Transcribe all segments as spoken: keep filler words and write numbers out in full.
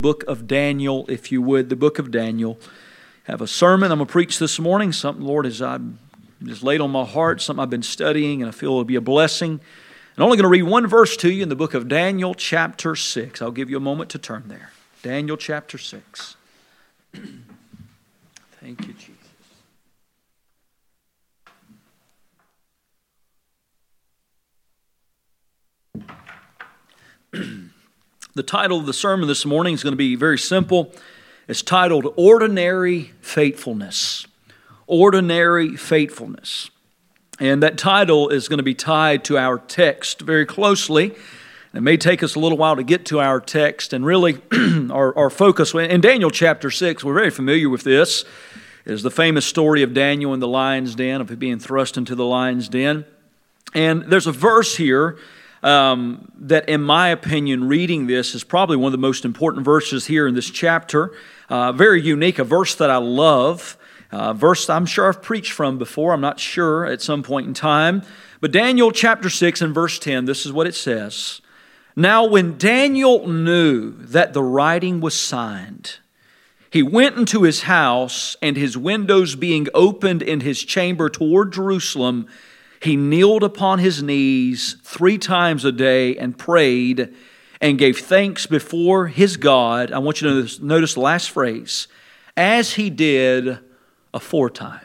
Book of Daniel, if you would, the book of Daniel. I have a sermon I'm going to preach this morning, something, Lord, has I just laid on my heart, something I've been studying, and I feel it'll be a blessing. I'm only going to read one verse to you in the book of Daniel, chapter six. I'll give you a moment to turn there. Daniel, chapter six. Thank you, Jesus. The title of the sermon this morning is going to be very simple. It's titled, Ordinary Faithfulness. Ordinary Faithfulness. And that title is going to be tied to our text very closely. It may take us a little while to get to our text, and really our, our focus in Daniel chapter six, we're very familiar with this, is the famous story of Daniel in the lion's den, of being thrust into the lion's den. And there's a verse here Um, that in my opinion, reading this is probably one of the most important verses here in this chapter. Uh, very unique, a verse that I love, a verse I'm sure I've preached from before, I'm not sure, at some point in time. But Daniel chapter six and verse ten, this is what it says. Now when Daniel knew that the writing was signed, he went into his house, and his windows being opened in his chamber toward Jerusalem, he kneeled upon his knees three times a day and prayed and gave thanks before his God. I want you to notice, notice the last phrase, as he did aforetime.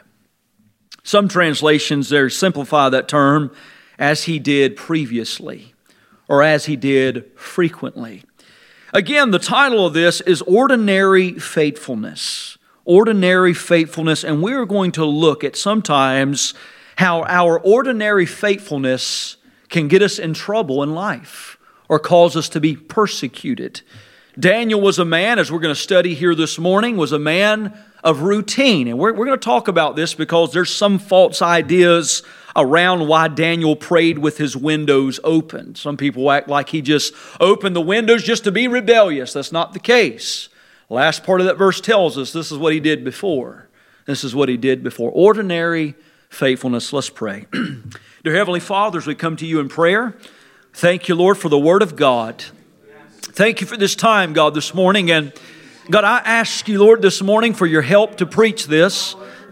Some translations there simplify that term, as he did previously, or as he did frequently. Again, the title of this is Ordinary Faithfulness. Ordinary Faithfulness, and we're going to look at sometimes how our ordinary faithfulness can get us in trouble in life or cause us to be persecuted. Daniel was a man, as we're going to study here this morning, was a man of routine. And we're, we're going to talk about this because there's some false ideas around why Daniel prayed with his windows open. Some people act like he just opened the windows just to be rebellious. That's not the case. The last part of that verse tells us this is what he did before. This is what he did before. Ordinary faithfulness. Let's pray. Dear Heavenly Father, as we come to you in prayer, thank you, Lord, for the Word of God. Thank you for this time, God, this morning. And God, I ask you, Lord, this morning for your help to preach this.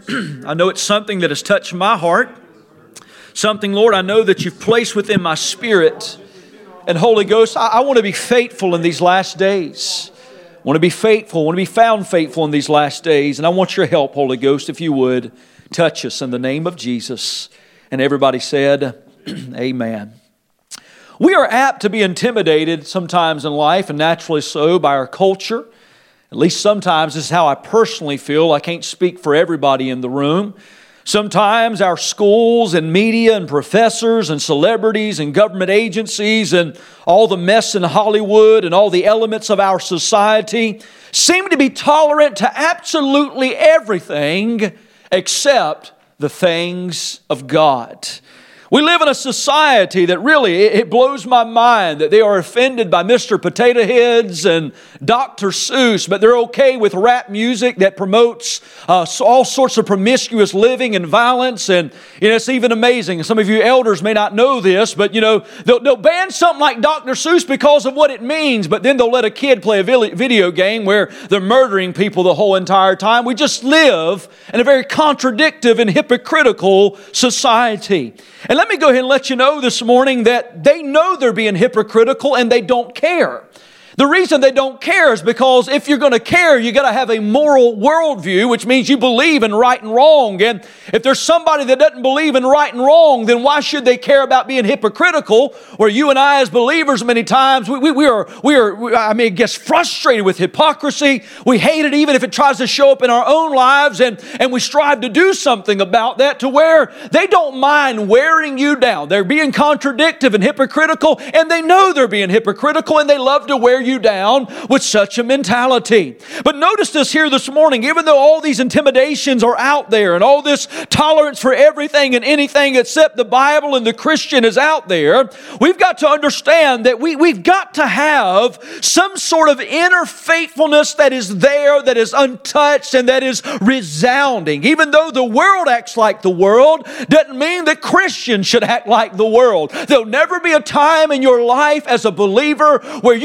I know it's something that has touched my heart. Something, Lord, I know that you've placed within my spirit. And Holy Ghost, I, I want to be faithful in these last days. I want to be faithful. I want to be found faithful in these last days. And I want your help, Holy Ghost, if you would. Touch us in the name of Jesus. And everybody said, amen. We are apt to be intimidated sometimes in life, and naturally so, by our culture. At least sometimes this is how I personally feel. I can't speak for everybody in the room. Sometimes our schools and media and professors and celebrities and government agencies and all the mess in Hollywood and all the elements of our society seem to be tolerant to absolutely everything except the things of God. We live in a society that really, it blows my mind that they are offended by Mister Potato Heads and Doctor Seuss, but they're okay with rap music that promotes uh, all sorts of promiscuous living and violence. And you know, it's even amazing. Some of you elders may not know this, but you know, they'll, they'll ban something like Doctor Seuss because of what it means, but then they'll let a kid play a video game where they're murdering people the whole entire time. We just live in a very contradictive and hypocritical society. And let me go ahead and let you know this morning that they know they're being hypocritical and they don't care. The reason they don't care is because if you're going to care, you got to have a moral worldview, which means you believe in right and wrong. And if there's somebody that doesn't believe in right and wrong, then why should they care about being hypocritical? Where you and I as believers many times, we, we, we are, we are, I mean, I guess frustrated with hypocrisy. We hate it even if it tries to show up in our own lives, and, and we strive to do something about that to where they don't mind wearing you down. They're being contradictive and hypocritical, and they know they're being hypocritical, and they love to wear you down with such a mentality. But notice this here this morning, even though all these intimidations are out there and all this tolerance for everything and anything except the Bible and the Christian is out there, we've got to understand that we, we've got to have some sort of inner faithfulness that is there, that is untouched, and that is resounding. Even though the world acts like the world, doesn't mean that Christians should act like the world. There'll never be a time in your life as a believer where you can say, you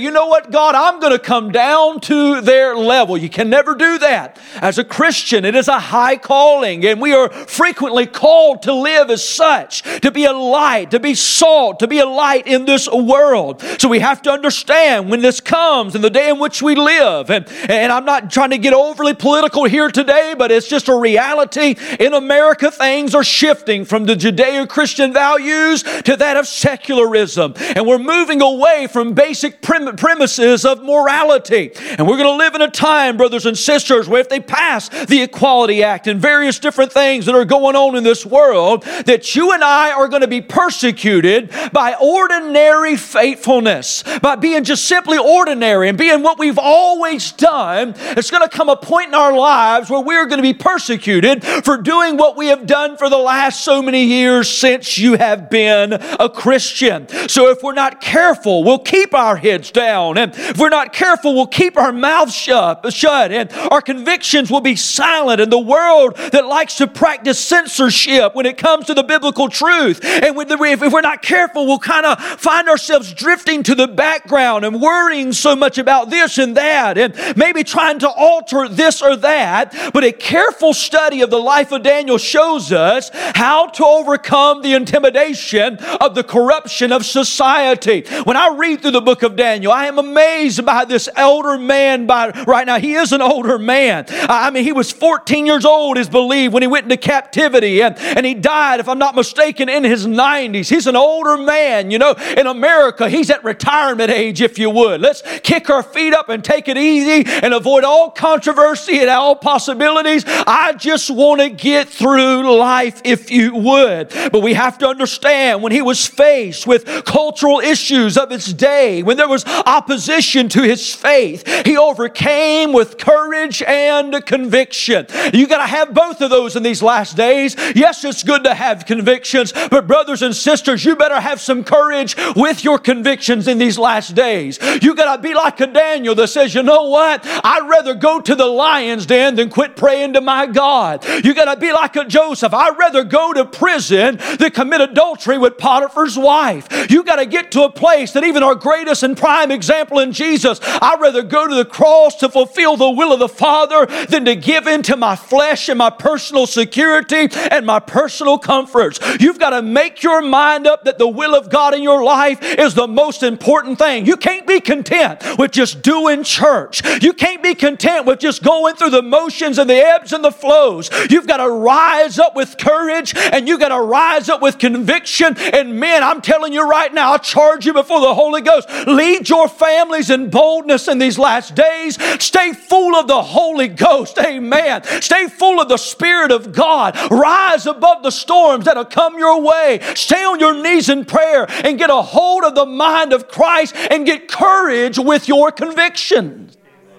you know what, God, I'm going to come down to their level. You can never do that. As a Christian, it is a high calling, and we are frequently called to live as such, to be a light, to be salt, to be a light in this world. So we have to understand when this comes in the day in which we live. And, and I'm not trying to get overly political here today, but it's just a reality. In America, things are shifting from the Judeo-Christian values to that of secularism. And we're moving away from basic prim- premises of morality. And we're going to live in a time, brothers and sisters, where if they pass the Equality Act and various different things that are going on in this world, that you and I are going to be persecuted by ordinary faithfulness, by being just simply ordinary and being what we've always done. It's going to come a point in our lives where we're going to be persecuted for doing what we have done for the last so many years since you have been a Christian. So if we're not careful, we'll keep our heads down. And if we're not careful, we'll keep our mouths shut, shut and our convictions will be silent. And the world that likes to practice censorship when it comes to the biblical truth, and if we're not careful, we'll kind of find ourselves drifting to the background and worrying so much about this and that, and maybe trying to alter this or that. But a careful study of the life of Daniel shows us how to overcome the intimidation of the corruption of society. When I read through the book of Daniel, I am amazed by this elder man. By right now, he is an older man. I mean, he was fourteen years old, is believed, when he went into captivity, and, and he died, if I'm not mistaken, in his nineties. He's an older man. You know, in America, he's at retirement age, if you would. Let's kick our feet up and take it easy and avoid all controversy and all possibilities. I just want to get through life, if you would. But we have to understand, when he was faced with cultural issues of his day, when there was opposition to his faith, he overcame with courage and conviction. You got to have both of those in these last days. Yes, it's good to have convictions, but brothers and sisters, you better have some courage with your convictions in these last days. You got to be like a Daniel that says, you know what? I'd rather go to the lion's den than quit praying to my God. You got to be like a Joseph. I'd rather go to prison than commit adultery with Potiphar's wife. You got to get to a place that even our greatest and prime example in Jesus, I'd rather go to the cross to fulfill the will of the Father than to give in to my flesh and my personal security and my personal comforts. You've got to make your mind up that the will of God in your life is the most important thing. You can't be content with just doing church. You can't be content with just going through the motions and the ebbs and the flows. You've got to rise up with courage, and you've got to rise up with conviction. And men, I'm telling you right now, I charge you before the Holy Ghost, lead your families in boldness in these last days. Stay full of the Holy Ghost. Amen. Stay full of the Spirit of God. Rise above the storms that'll come your way. Stay on your knees in prayer and get a hold of the mind of Christ and get courage with your convictions.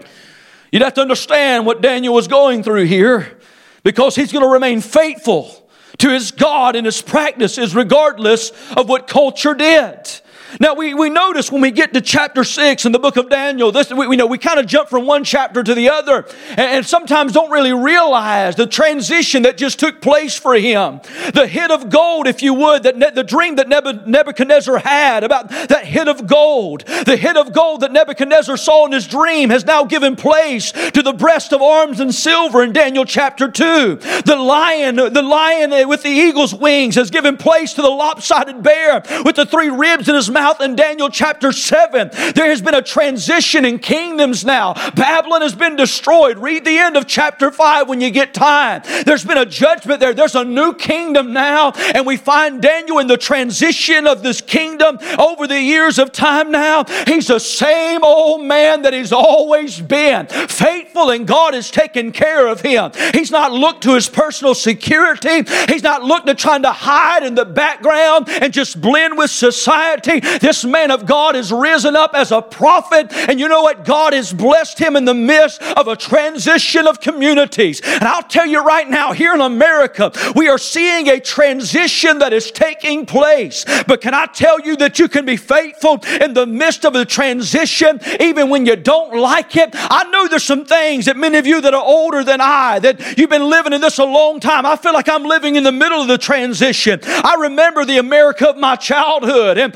You'd have to understand what Daniel was going through here, because he's going to remain faithful to his God and his practices regardless of what culture did. Now, we, we notice when we get to chapter six in the book of Daniel, this, we, we know we kind of jump from one chapter to the other, and, and sometimes don't really realize the transition that just took place for him. The hit of gold, if you would, that ne- the dream that Nebuchadnezzar had about that hit of gold. The hit of gold that Nebuchadnezzar saw in his dream has now given place to the breast of arms and silver in Daniel chapter two. The lion, the lion with the eagle's wings has given place to the lopsided bear with the three ribs in his mouth in Daniel chapter seven. There has been a transition in kingdoms now. Babylon has been destroyed. Read the end of chapter five when you get time. There's been a judgment there. There's a new kingdom now, and we find Daniel in the transition of this kingdom over the years of time now. He's the same old man that he's always been. Faithful, and God has taken care of him. He's not looked to his personal security. He's not looked to trying to hide in the background and just blend with society. This man of God has risen up as a prophet, and you know what? God has blessed him in the midst of a transition of communities. And I'll tell you right now, here in America, we are seeing a transition that is taking place. But can I tell you that you can be faithful in the midst of the transition, even when you don't like it? I know there's some things that many of you that are older than I, that you've been living in this a long time. I feel like I'm living in the middle of the transition. I remember the America of my childhood, and I see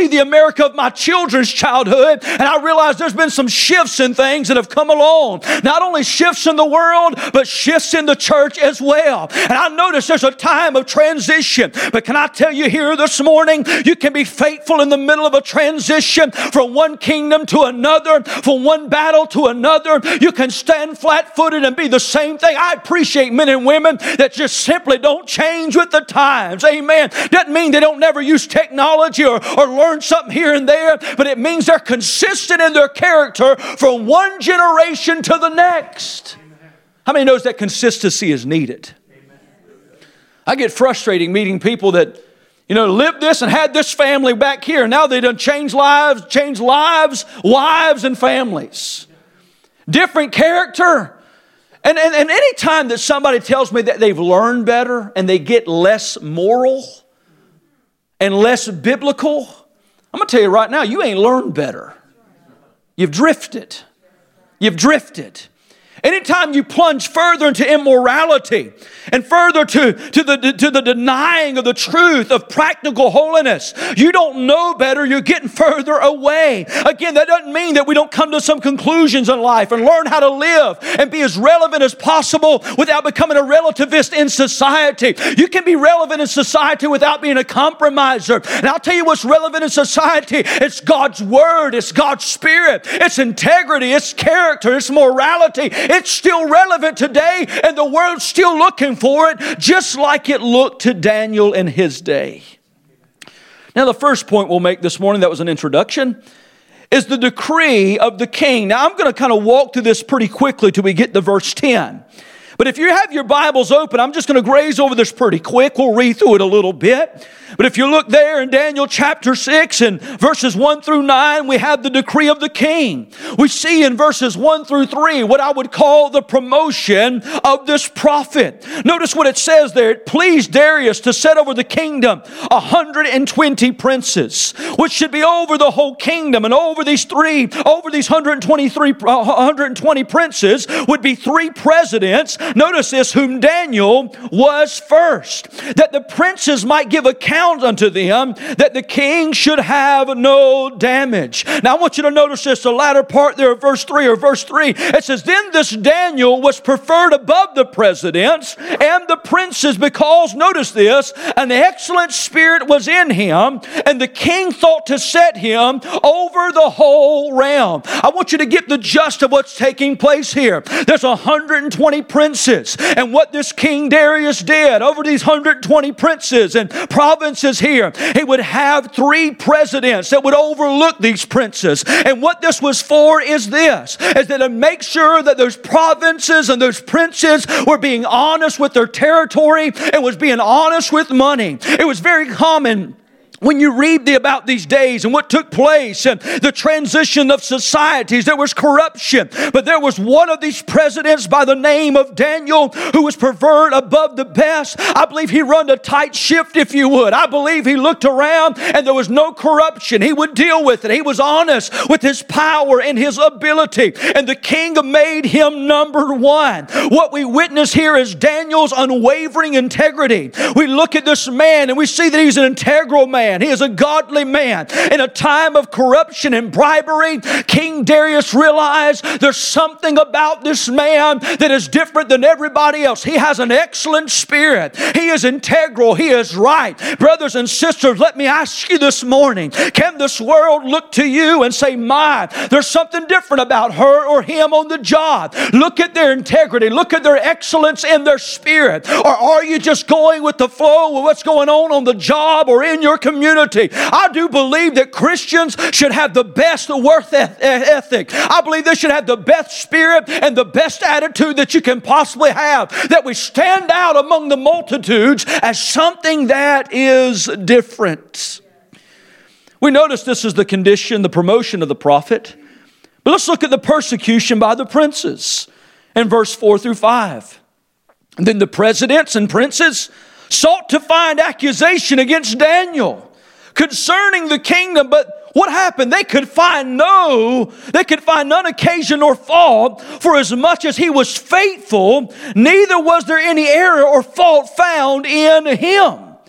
see the America of my children's childhood, and I realize there's been some shifts in things that have come along. Not only shifts in the world, but shifts in the church as well. And I notice there's a time of transition. But can I tell you here this morning, you can be faithful in the middle of a transition from one kingdom to another, from one battle to another. You can stand flat-footed and be the same thing. I appreciate men and women that just simply don't change with the times. Amen. Doesn't mean they don't never use technology or, or learn something here and there, but it means they're consistent in their character from one generation to the next. How many knows that consistency is needed? I get frustrated meeting people that, you know, lived this and had this family back here. Now they done changed lives, changed lives, wives, and families. Different character. And, and, and any time that somebody tells me that they've learned better and they get less moral and less biblical, I'm going to tell you right now, you ain't learned better. You've drifted. You've drifted. Anytime you plunge further into immorality and further to, to, the, to the denying of the truth of practical holiness, you don't know better, you're getting further away. Again, that doesn't mean that we don't come to some conclusions in life and learn how to live and be as relevant as possible without becoming a relativist in society. You can be relevant in society without being a compromiser. And I'll tell you what's relevant in society. It's God's Word. It's God's Spirit. It's integrity. It's character. It's morality. It's still relevant today, and the world's still looking for it, just like it looked to Daniel in his day. Now, the first point we'll make this morning, that was an introduction, is the decree of the king. Now, I'm going to kind of walk through this pretty quickly till we get to verse ten. But if you have your Bibles open, I'm just going to graze over this pretty quick. We'll read through it a little bit. But if you look there in Daniel chapter six and verses one through nine, we have the decree of the king. We see in verses one through three what I would call the promotion of this prophet. Notice what it says there. It pleased Darius to set over the kingdom one hundred twenty princes, which should be over the whole kingdom. And over these three, over these one hundred twenty-three, one hundred twenty princes would be three presidents. Notice this, whom Daniel was first, that the princes might give account unto them, that the king should have no damage. Now I want you to notice this, the latter part there of verse three or verse three. It says, then this Daniel was preferred above the presidents and the princes because, notice this, an excellent spirit was in him, and the king thought to set him over the whole realm. I want you to get the gist of what's taking place here. There's one hundred twenty princes. And what this King Darius did over these one hundred twenty princes and provinces here, he would have three presidents that would overlook these princes. And what this was for is this, is that to make sure that those provinces and those princes were being honest with their territory and was being honest with money. It was very common when you read the, about these days and what took place and the transition of societies, there was corruption. But there was one of these presidents by the name of Daniel who was preferred above the best. I believe he run a tight ship, if you would. I believe he looked around and there was no corruption. He would deal with it. He was honest with his power and his ability. And the king made him number one. What we witness here is Daniel's unwavering integrity. We look at this man and we see that he's an integral man. He is a godly man. In a time of corruption and bribery, King Darius realized there's something about this man that is different than everybody else. He has an excellent spirit. He is integral. He is right. Brothers and sisters, let me ask you this morning, can this world look to you and say, my, there's something different about her or him on the job? Look at their integrity. Look at their excellence in their spirit. Or are you just going with the flow of what's going on on the job or in your community? I do believe that Christians should have the best work ethic. I believe they should have the best spirit and the best attitude that you can possibly have. That we stand out among the multitudes as something that is different. We notice this is the condition, the promotion of the prophet. But let's look at the persecution by the princes in verse four through five. And then the presidents and princes sought to find accusation against Daniel concerning the kingdom, but what happened? They could find no, they could find none occasion nor fault, for as much as he was faithful, neither was there any error or fault found in him.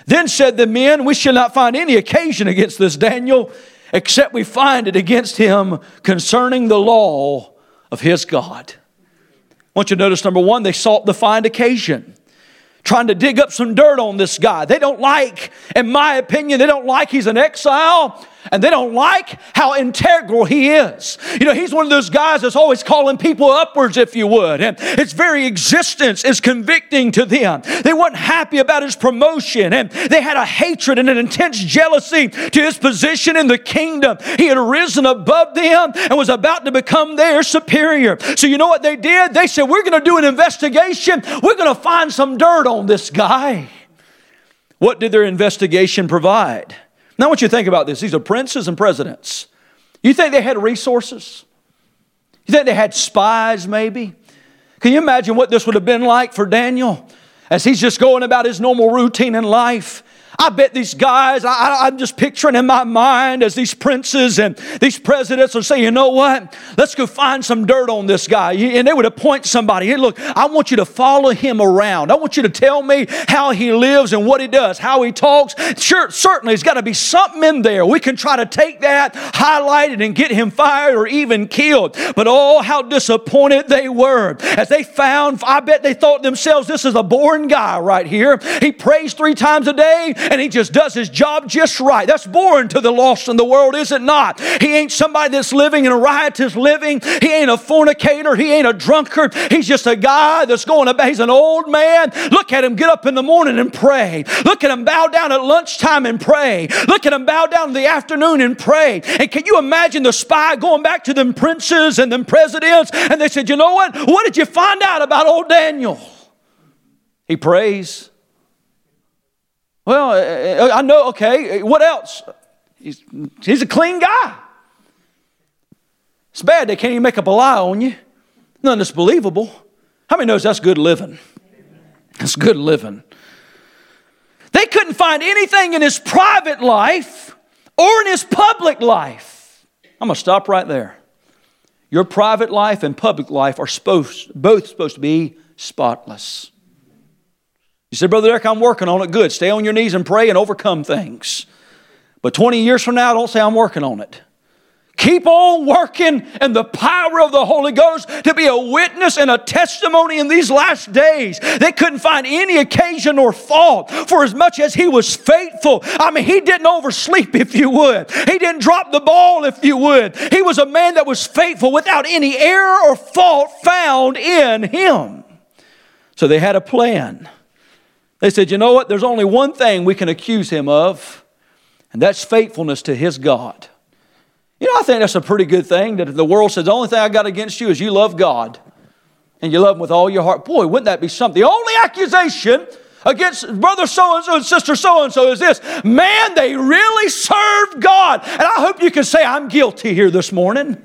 Then said the men, we shall not find any occasion against this Daniel, except we find it against him concerning the law of his God. I want you to notice, number one, they sought to find occasion, trying to dig up some dirt on this guy. They don't like, in my opinion, they don't like he's an exile. And they don't like how integral he is. You know, he's one of those guys that's always calling people upwards, if you would. And his very existence is convicting to them. They weren't happy about his promotion. And they had a hatred and an intense jealousy to his position in the kingdom. He had risen above them and was about to become their superior. So you know what they did? They said, we're going to do an investigation. We're going to find some dirt on this guy. What did their investigation provide? Now I want you to think about this. These are princes and presidents. You think they had resources? You think they had spies maybe? Can you imagine what this would have been like for Daniel as he's just going about his normal routine in life? I bet these guys, I, I, I'm just picturing in my mind as these princes and these presidents are saying, you know what? Let's go find some dirt on this guy. And they would appoint somebody. Hey, look, I want you to follow him around. I want you to tell me how he lives and what he does, how he talks. Sure, certainly there's got to be something in there. We can try to take that, highlight it, and get him fired or even killed. But oh, how disappointed they were as they found, I bet they thought themselves, this is a boring guy right here. He prays three times a day. And he just does his job just right. That's boring to the lost in the world, is it not? He ain't somebody that's living in a riotous living. He ain't a fornicator. He ain't a drunkard. He's just a guy that's going about. He's an old man. Look at him get up in the morning and pray. Look at him bow down at lunchtime and pray. Look at him bow down in the afternoon and pray. And can you imagine the spy going back to them princes and them presidents? And they said, you know what? What did you find out about old Daniel? He prays. Well, I know, okay, what else? He's, he's a clean guy. It's bad they can't even make up a lie on you. None that's believable. How many knows that's good living? That's good living. They couldn't find anything in his private life or in his public life. I'm going to stop right there. Your private life and public life are supposed, both supposed to be spotless. You said, Brother Eric, I'm working on it. Good. Stay on your knees and pray and overcome things. But twenty years from now, don't say I'm working on it. Keep on working in the power of the Holy Ghost to be a witness and a testimony in these last days. They couldn't find any occasion or fault for as much as he was faithful. I mean, he didn't oversleep, if you would. He didn't drop the ball, if you would. He was a man that was faithful without any error or fault found in him. So they had a plan. They said, you know what? There's only one thing we can accuse him of, and that's faithfulness to his God. You know, I think that's a pretty good thing, that the world says, the only thing I got against you is you love God, and you love him with all your heart. Boy, wouldn't that be something? The only accusation against brother so-and-so and sister so-and-so is this: man, they really served God. And I hope you can say, I'm guilty here this morning.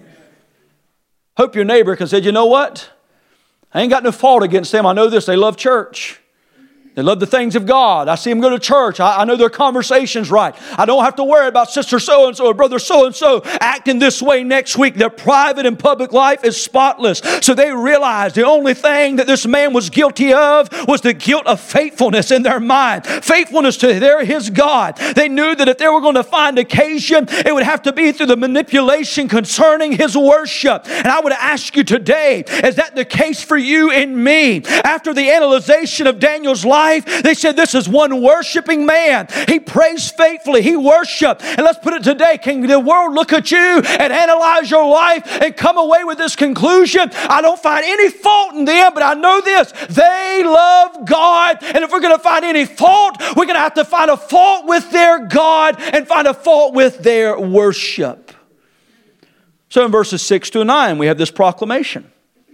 Hope your neighbor can say, you know what? I ain't got no fault against them. I know this, they love church. They love the things of God. I see them go to church. I, I know their conversation's right. I don't have to worry about sister so-and-so or brother so-and-so acting this way next week. Their private and public life is spotless. So they realized the only thing that this man was guilty of was the guilt of faithfulness in their mind. Faithfulness to their his God. They knew that if they were going to find occasion, it would have to be through the manipulation concerning his worship. And I would ask you today, is that the case for you and me? After the analyzation of Daniel's life, they said this is one worshiping man. He prays faithfully. He worshiped. And let's put it today. Can the world look at you and analyze your life and come away with this conclusion? I don't find any fault in them, but I know this. They love God. And if we're going to find any fault, we're going to have to find a fault with their God and find a fault with their worship. So in verses six to nine, we have this proclamation.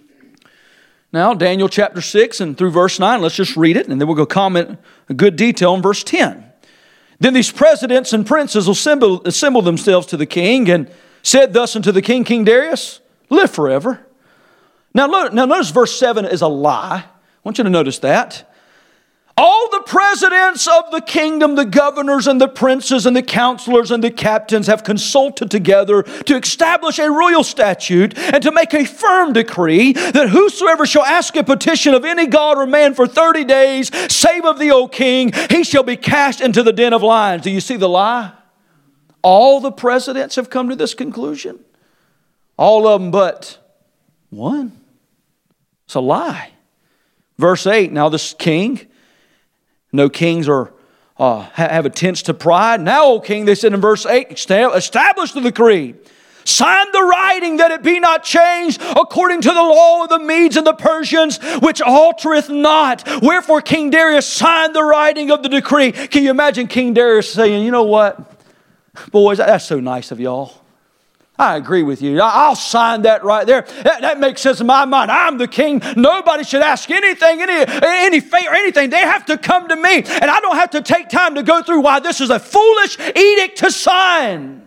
Now, Daniel chapter six and through verse nine, let's just read it, and then we'll go comment a good detail in verse ten. Then these presidents and princes assembled, assembled themselves to the king and said thus unto the king, King Darius, live forever. Now, now notice verse seven is a lie. I want you to notice that. All the presidents of the kingdom, the governors and the princes and the counselors and the captains have consulted together to establish a royal statute and to make a firm decree that whosoever shall ask a petition of any god or man for thirty days, save of thee, O king, he shall be cast into the den of lions. Do you see the lie? All the presidents have come to this conclusion. All of them but one. It's a lie. Verse eight, now this king, no kings are uh, have a tendency to pride. Now, O king, they said in verse eight, establish the decree. Sign the writing that it be not changed according to the law of the Medes and the Persians, which altereth not. Wherefore King Darius signed the writing of the decree. Can you imagine King Darius saying, you know what? Boys, that's so nice of y'all. I agree with you. I'll sign that right there. That, that makes sense in my mind. I'm the king. Nobody should ask anything, any, any favor, anything. They have to come to me. And I don't have to take time to go through why this is a foolish edict to sign.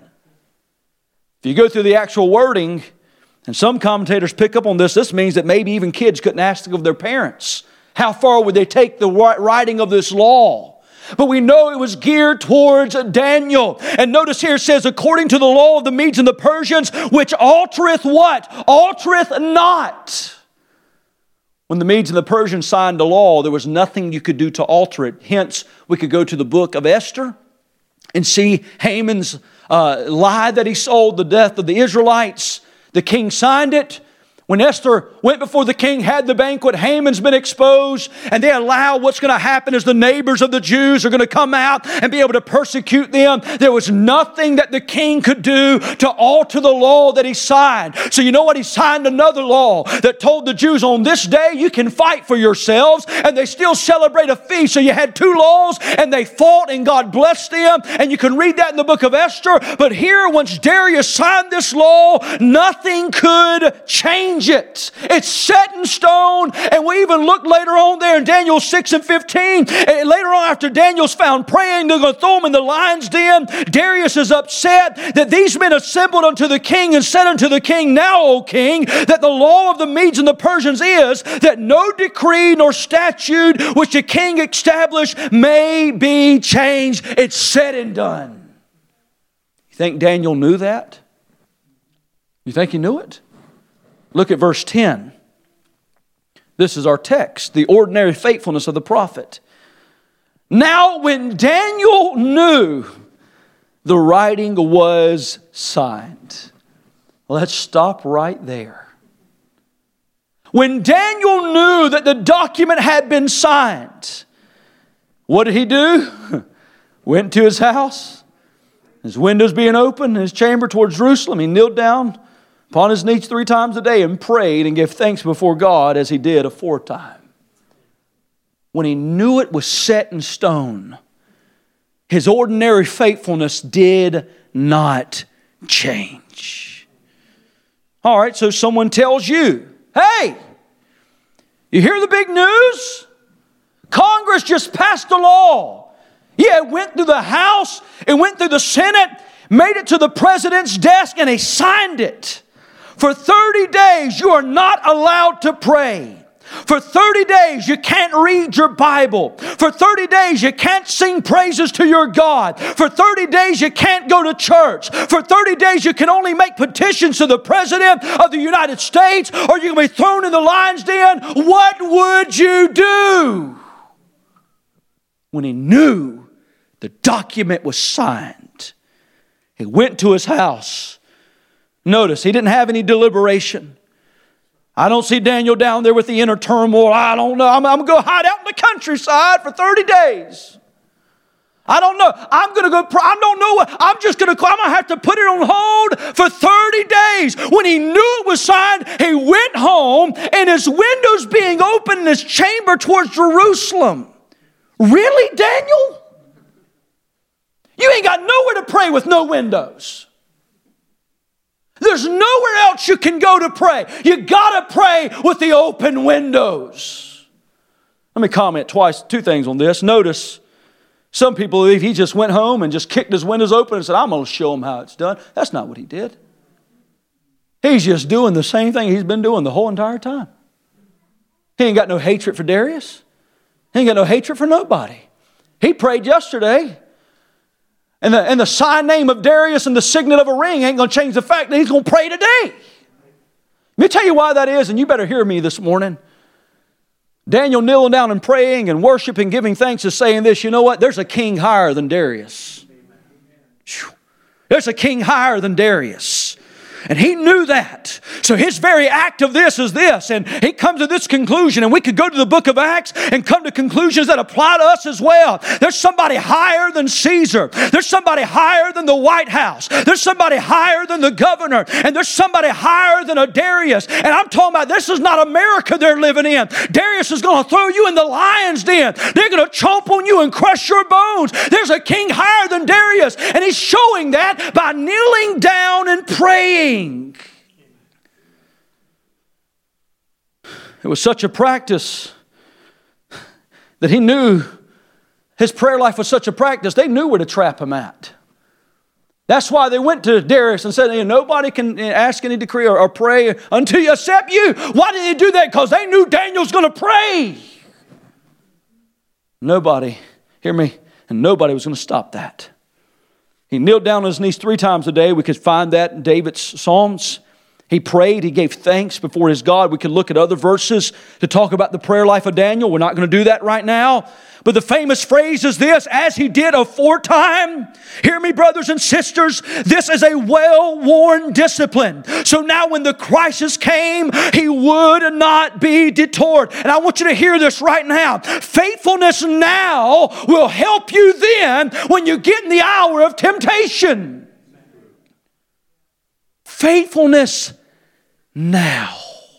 If you go through the actual wording, and some commentators pick up on this, this means that maybe even kids couldn't ask of their parents. How far would they take the writing of this law? But we know it was geared towards Daniel. And notice here it says, according to the law of the Medes and the Persians, which altereth what? Altereth not. When the Medes and the Persians signed the law, there was nothing you could do to alter it. Hence, we could go to the book of Esther and see Haman's uh, lie that he sold the death of the Israelites. The king signed it. When Esther went before the king, had the banquet, Haman's been exposed, and they allow what's going to happen is the neighbors of the Jews are going to come out and be able to persecute them. There was nothing that the king could do to alter the law that he signed. So you know what? He signed another law that told the Jews on this day you can fight for yourselves, and they still celebrate a feast. So you had two laws, and they fought, and God blessed them, and you can read that in the book of Esther. But here, once Darius signed this law, nothing could change it. It's set in stone. And we even look later on there in Daniel six and fifteen. And later on, after Daniel's found praying, they're going to throw him in the lion's den. Darius is upset that these men assembled unto the king and said unto the king, now, O king, that the law of the Medes and the Persians is that no decree nor statute which the king established may be changed. It's said and done. You think Daniel knew that? You think he knew it? Look at verse ten. This is our text, the ordinary faithfulness of the prophet. Now when Daniel knew the writing was signed. Let's stop right there. When Daniel knew that the document had been signed, what did he do? Went to his house, his windows being open, his chamber towards Jerusalem. He kneeled down upon his knees three times a day and prayed and gave thanks before God as he did aforetime. When he knew it was set in stone, his ordinary faithfulness did not change. All right, so someone tells you, hey, you hear the big news? Congress just passed a law. Yeah, it went through the House, it went through the Senate, made it to the president's desk, and he signed it. For thirty days, you are not allowed to pray. For thirty days, you can't read your Bible. For thirty days, you can't sing praises to your God. For thirty days, you can't go to church. For thirty days, you can only make petitions to the President of the United States, or you're going to be thrown in the lion's den. What would you do? When he knew the document was signed, he went to his house. Notice, he didn't have any deliberation. I don't see Daniel down there with the inner turmoil. I don't know. I'm, I'm going to go hide out in the countryside for thirty days. I don't know. I'm going to go, I don't know what, I'm just going to, I'm going to have to put it on hold for thirty days. When he knew it was signed, he went home and his windows being open in his chamber towards Jerusalem. Really, Daniel? You ain't got nowhere to pray with no windows. There's nowhere else you can go to pray. You got to pray with the open windows. Let me comment twice, two things on this. Notice, some people believe he just went home and just kicked his windows open and said, I'm going to show them how it's done. That's not what he did. He's just doing the same thing he's been doing the whole entire time. He ain't got no hatred for Darius. He ain't got no hatred for nobody. He prayed yesterday. And the, and the sign name of Darius and the signet of a ring ain't going to change the fact that he's going to pray today. Let me tell you why that is, and you better hear me this morning. Daniel kneeling down and praying and worshiping, giving thanks, is saying this, you know what? There's a king higher than Darius. There's a king higher than Darius. And he knew that. So his very act of this is this. And he comes to this conclusion. And we could go to the book of Acts and come to conclusions that apply to us as well. There's somebody higher than Caesar. There's somebody higher than the White House. There's somebody higher than the governor. And there's somebody higher than a Darius. And I'm talking about this is not America they're living in. Darius is going to throw you in the lion's den. They're going to chomp on you and crush your bones. There's a king higher than Darius. And he's showing that by kneeling down and praying. It was such a practice that he knew his prayer life was such a practice, they knew where to trap him at. That's why they went to Darius and said, hey, nobody can ask any decree or, or pray until you accept you. Why did they do that? Because they knew Daniel's going to pray. Nobody, hear me, and nobody was going to stop that. He kneeled down on his knees three times a day. We could find that in David's Psalms. He prayed. He gave thanks before his God. We could look at other verses to talk about the prayer life of Daniel. We're not going to do that right now. But the famous phrase is this, as he did aforetime. Hear me, brothers and sisters. This is a well-worn discipline. So now when the crisis came, he would not be detoured. And I want you to hear this right now. Faithfulness now will help you then when you get in the hour of temptation. Faithfulness now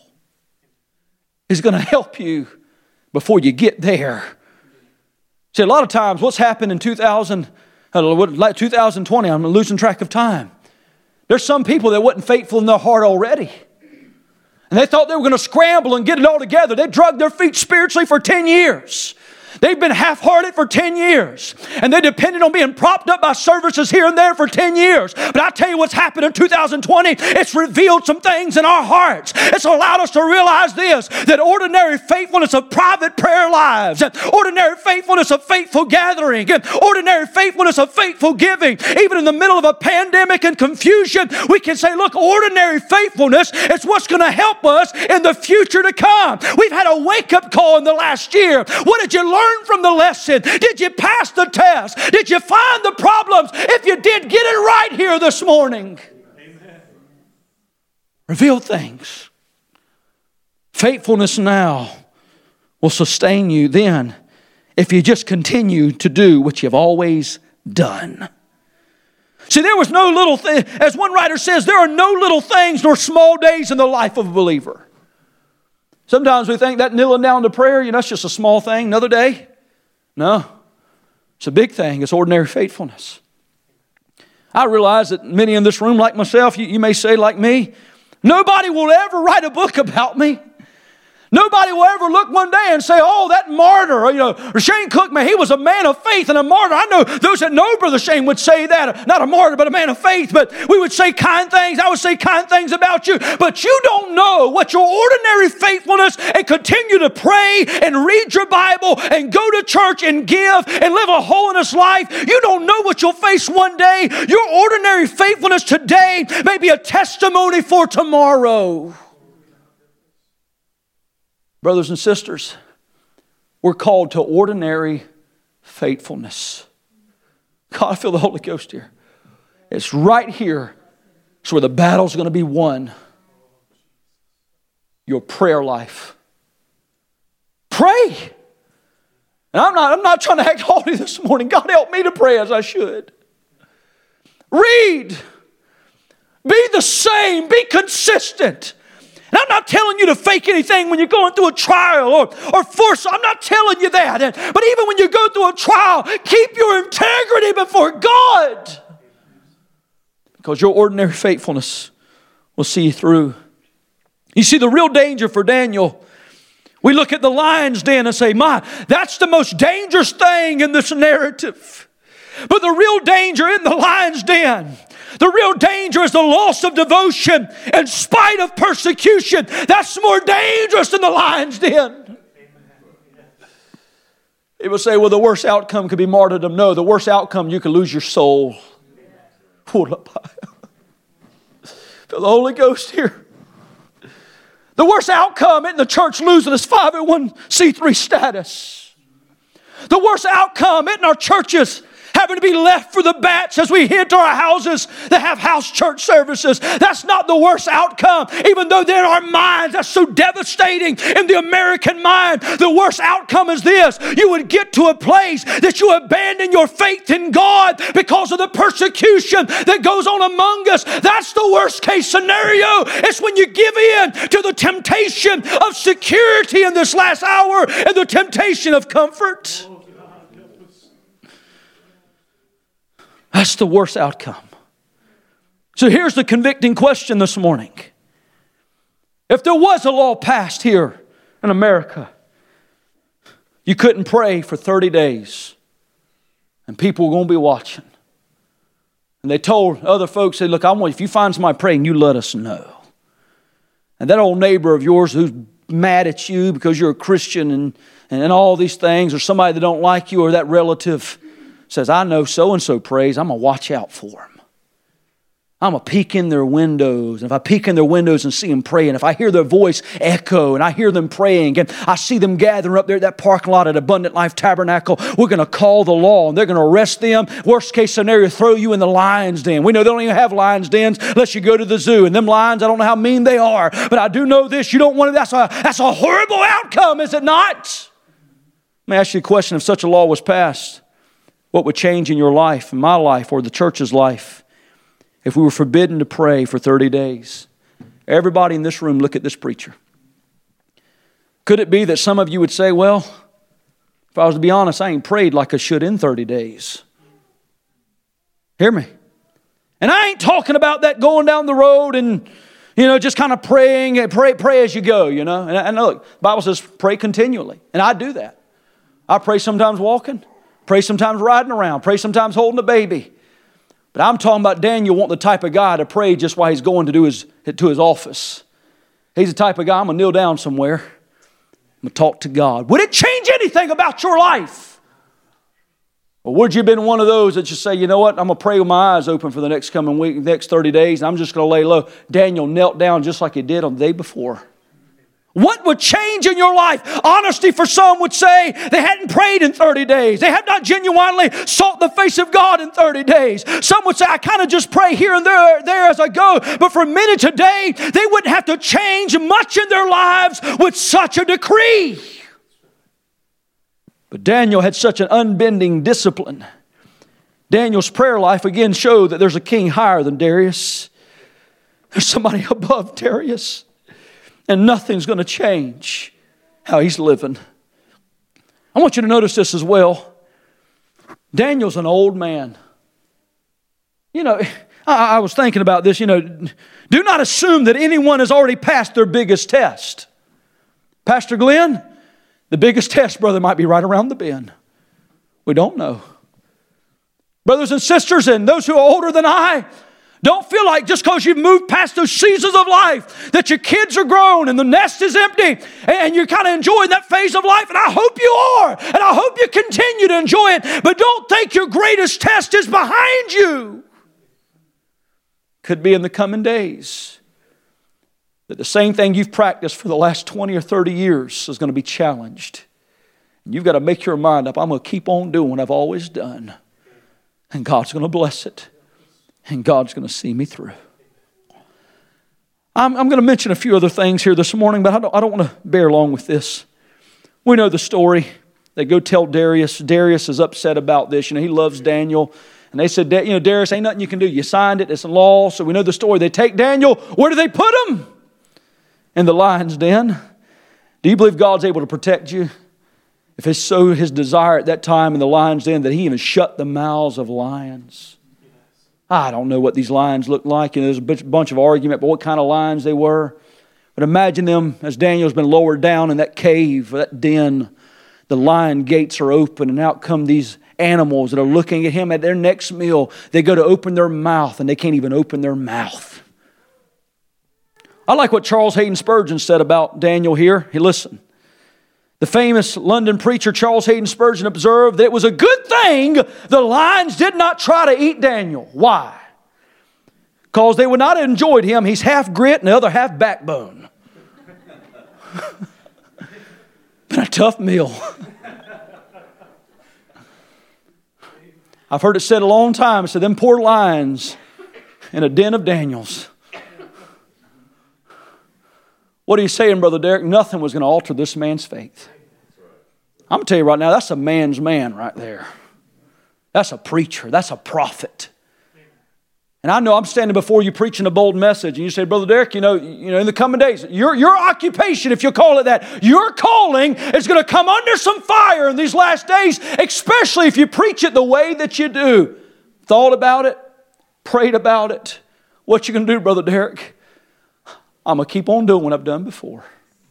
is going to help you before you get there. See, a lot of times what's happened in two thousand, twenty, I'm losing track of time. There's some people that wasn't faithful in their heart already. And they thought they were going to scramble and get it all together. They drugged their feet spiritually for ten years. They've been half-hearted for ten years. And they depended on being propped up by services here and there for ten years. But I tell you what's happened in two thousand twenty, it's revealed some things in our hearts. It's allowed us to realize this, that ordinary faithfulness of private prayer lives, ordinary faithfulness of faithful gathering, ordinary faithfulness of faithful giving, even in the middle of a pandemic and confusion, we can say, look, ordinary faithfulness is what's going to help us in the future to come. We've had a wake-up call in the last year. What did you learn from the lesson? Did you pass the test? Did you find the problems? If you did, get it right here this morning. Amen. Reveal things. Faithfulness now will sustain you then if you just continue to do what you've always done. See, there was no little thing, as one writer says, there are no little things nor small days in the life of a believer. Sometimes we think that kneeling down to prayer, you know, that's just a small thing, another day. No, it's a big thing. It's ordinary faithfulness. I realize that many in this room, like myself, you, you may say like me, nobody will ever write a book about me. Nobody will ever look one day and say, oh, that martyr, you know, Shane Cook, man, he was a man of faith and a martyr. I know those that know Brother Shane would say that, not a martyr, but a man of faith. But we would say kind things. I would say kind things about you. But you don't know what your ordinary faithfulness and continue to pray and read your Bible and go to church and give and live a holiness life. You don't know what you'll face one day. Your ordinary faithfulness today may be a testimony for tomorrow. Brothers and sisters, we're called to ordinary faithfulness. God, I feel the Holy Ghost here. It's right here. It's where the battle's going to be won. Your prayer life. Pray. And I'm not, I'm not trying to act holy this morning. God, help me to pray as I should. Read. Be the same. Be consistent. And I'm not telling you to fake anything when you're going through a trial or, or force. I'm not telling you that. But even when you go through a trial, keep your integrity before God. Because your ordinary faithfulness will see you through. You see, the real danger for Daniel, we look at the lion's den and say, my, that's the most dangerous thing in this narrative. But the real danger in the lion's den, the real danger is the loss of devotion in spite of persecution. That's more dangerous than the lion's den. People say, well, the worst outcome could be martyrdom. No, the worst outcome, you could lose your soul. Feel the Holy Ghost here. The worst outcome isn't the church losing its five oh one c three status. The worst outcome isn't our churches having to be left for the bats as we head to our houses that have house church services. That's not the worst outcome. Even though in our minds that's so devastating in the American mind, the worst outcome is this. You would get to a place that you abandon your faith in God because of the persecution that goes on among us. That's the worst case scenario. It's when you give in to the temptation of security in this last hour and the temptation of comfort. That's the worst outcome. So here's the convicting question this morning. If there was a law passed here in America, you couldn't pray for thirty days, and people were going to be watching. And they told other folks, said, look, I want if you find somebody praying, you let us know. And that old neighbor of yours who's mad at you because you're a Christian and, and all these things, or somebody that don't like you, or that relative says, I know so-and-so prays, I'm going to watch out for them. I'm going to peek in their windows. And if I peek in their windows and see them praying, if I hear their voice echo and I hear them praying and I see them gathering up there at that parking lot at Abundant Life Tabernacle, we're going to call the law and they're going to arrest them. Worst case scenario, throw you in the lion's den. We know they don't even have lion's dens unless you go to the zoo. And them lions, I don't know how mean they are, but I do know this. You don't want to, that's a, that's a horrible outcome, is it not? Let me ask you a question. If such a law was passed, what would change in your life, in my life, or the church's life, if we were forbidden to pray for thirty days? Everybody in this room, look at this preacher. Could it be that some of you would say, well, if I was to be honest, I ain't prayed like I should in thirty days. Hear me. And I ain't talking about that going down the road and, you know, just kind of praying, pray, pray as you go, you know. And, and look, the Bible says pray continually. And I do that. I pray sometimes walking. Pray sometimes riding around. Pray sometimes holding a baby. But I'm talking about Daniel wanting the type of guy to pray just while he's going to do his, to his office. He's the type of guy, I'm going to kneel down somewhere. I'm going to talk to God. Would it change anything about your life? Or would you have been one of those that just say, you know what, I'm going to pray with my eyes open for the next coming week, next thirty days, and I'm just going to lay low. Daniel knelt down just like he did on the day before. What would change in your life? Honesty for some would say they hadn't prayed in thirty days. They had not genuinely sought the face of God in thirty days. Some would say, I kind of just pray here and there, there as I go. But for many today, they wouldn't have to change much in their lives with such a decree. But Daniel had such an unbending discipline. Daniel's prayer life again showed that there's a king higher than Darius. There's somebody above Darius. And nothing's going to change how he's living. I want you to notice this as well. Daniel's an old man. You know, I, I was thinking about this. You know, do not assume that anyone has already passed their biggest test. Pastor Glenn, the biggest test, brother, might be right around the bend. We don't know. Brothers and sisters and those who are older than I, don't feel like just because you've moved past those seasons of life that your kids are grown and the nest is empty and you're kind of enjoying that phase of life. And I hope you are. And I hope you continue to enjoy it. But don't think your greatest test is behind you. Could be in the coming days that the same thing you've practiced for the last twenty or thirty years is going to be challenged. And you've got to make your mind up. I'm going to keep on doing what I've always done. And God's going to bless it. And God's going to see me through. I'm, I'm going to mention a few other things here this morning, but I don't, I don't want to bear long with this. We know the story. They go tell Darius. Darius is upset about this. You know, he loves Daniel. And they said, you know, Darius, ain't nothing you can do. You signed it. It's a law. So we know the story. They take Daniel. Where do they put him? In the lion's den. Do you believe God's able to protect you? If it's so his desire at that time in the lion's den that he even shut the mouths of lions. I don't know what these lions look like. And there's a bunch of argument about what kind of lions they were. But imagine them as Daniel's been lowered down in that cave, that den. The lion gates are open and out come these animals that are looking at him at their next meal. They go to open their mouth and they can't even open their mouth. I like what Charles Hayden Spurgeon said about Daniel here. He listened. The famous London preacher Charles Haddon Spurgeon observed that it was a good thing the lions did not try to eat Daniel. Why? Because they would not have enjoyed him. He's half grit and the other half backbone. Been a tough meal. I've heard it said a long time. It said, them poor lions in a den of Daniels. What are you saying, Brother Derek? Nothing was going to alter this man's faith. I'm going to tell you right now, that's a man's man right there. That's a preacher. That's a prophet. And I know I'm standing before you preaching a bold message, and you say, Brother Derek, you know, you know, in the coming days, your, your occupation, if you call it that, your calling is going to come under some fire in these last days, especially if you preach it the way that you do. Thought about it, prayed about it. What you going to do, Brother Derek? I'm going to keep on doing what I've done before.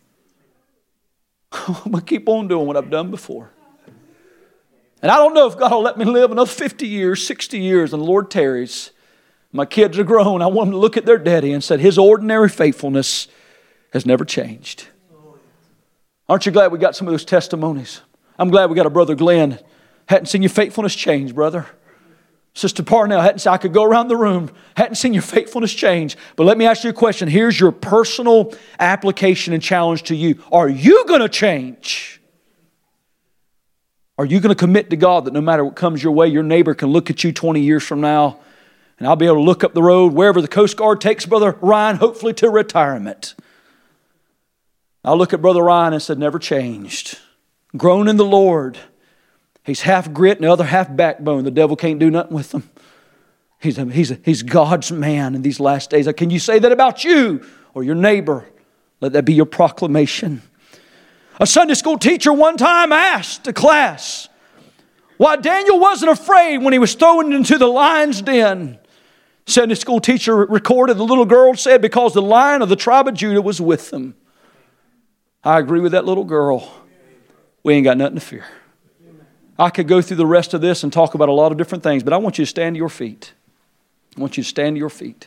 I'm going to keep on doing what I've done before. And I don't know if God will let me live another fifty years, sixty years, and the Lord tarries. My kids are grown. I want them to look at their daddy and say, his ordinary faithfulness has never changed. Aren't you glad we got some of those testimonies? I'm glad we got a Brother Glenn. Hadn't seen your faithfulness change, brother. Sister Parnell, hadn't seen, I could go around the room. Hadn't seen your faithfulness change. But let me ask you a question. Here's your personal application and challenge to you. Are you going to change? Are you going to commit to God that no matter what comes your way, your neighbor can look at you twenty years from now, and I'll be able to look up the road wherever the Coast Guard takes Brother Ryan, hopefully to retirement. I'll look at Brother Ryan and said, never changed. Grown in the Lord. He's half grit and the other half backbone. The devil can't do nothing with him. He's, a, he's, a, he's God's man in these last days. Can you say that about you or your neighbor? Let that be your proclamation. A Sunday school teacher one time asked a class why Daniel wasn't afraid when he was thrown into the lion's den. Sunday school teacher recorded, the little girl said, because the Lion of the tribe of Judah was with them. I agree with that little girl. We ain't got nothing to fear. I could go through the rest of this and talk about a lot of different things, but I want you to stand to your feet. I want you to stand to your feet.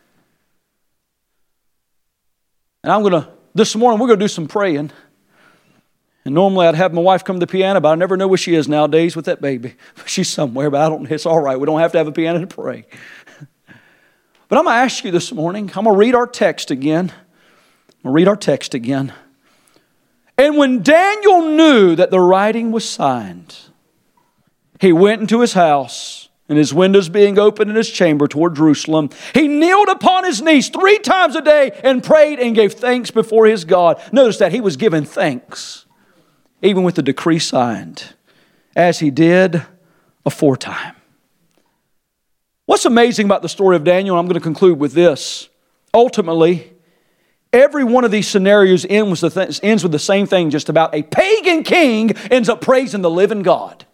And I'm going to, this morning, we're going to do some praying. And normally I'd have my wife come to the piano, but I never know where she is nowadays with that baby. She's somewhere, but I don't, it's all right. We don't have to have a piano to pray. But I'm going to ask you this morning, I'm going to read our text again. I'm going to read our text again. And when Daniel knew that the writing was signed, he went into his house, and his windows being open in his chamber toward Jerusalem, he kneeled upon his knees three times a day and prayed and gave thanks before his God. Notice that he was giving thanks, even with the decree signed, as he did aforetime. What's amazing about the story of Daniel, and I'm going to conclude with this. Ultimately, every one of these scenarios ends with, the th- ends with the same thing just about. A pagan king ends up praising the living God.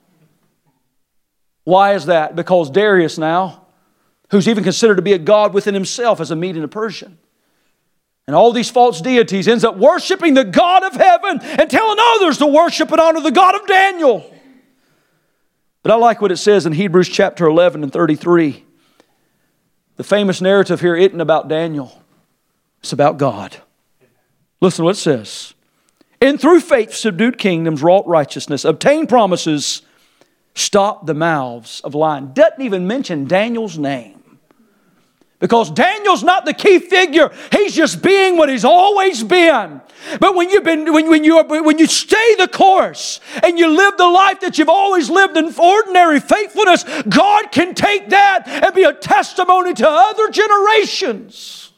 Why is that? Because Darius now, who's even considered to be a god within himself as a Mede and a Persian, and all these false deities, ends up worshiping the God of heaven and telling others to worship and honor the God of Daniel. But I like what it says in Hebrews chapter eleven and thirty-three. The famous narrative here isn't about Daniel. It's about God. Listen to what it says. And through faith subdued kingdoms, wrought righteousness, obtained promises, stopped the mouths of lions. Doesn't even mention Daniel's name. Because Daniel's not the key figure. He's just being what he's always been. But when you've been, when, when you when you stay the course and you live the life that you've always lived in ordinary faithfulness, God can take that and be a testimony to other generations.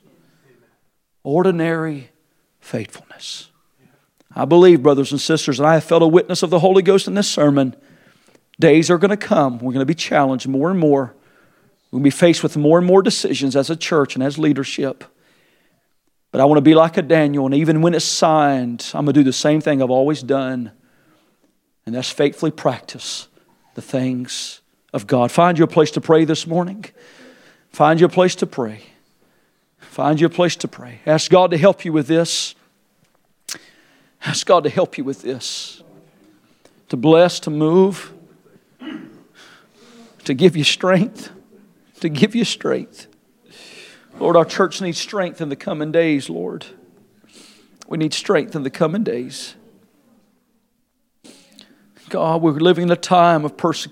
Ordinary faithfulness. I believe, brothers and sisters, and I have felt a witness of the Holy Ghost in this sermon. Days are going to come. We're going to be challenged more and more. We'll be faced with more and more decisions as a church and as leadership. But I want to be like a Daniel, and even when it's signed, I'm going to do the same thing I've always done. And that's faithfully practice the things of God. Find you a place to pray this morning. Find you a place to pray. Find you a place to pray. Ask God to help you with this. Ask God to help you with this. To bless, to move, to give you strength. To give you strength. Lord, our church needs strength in the coming days, Lord. We need strength in the coming days. God, we're living in a time of persecution.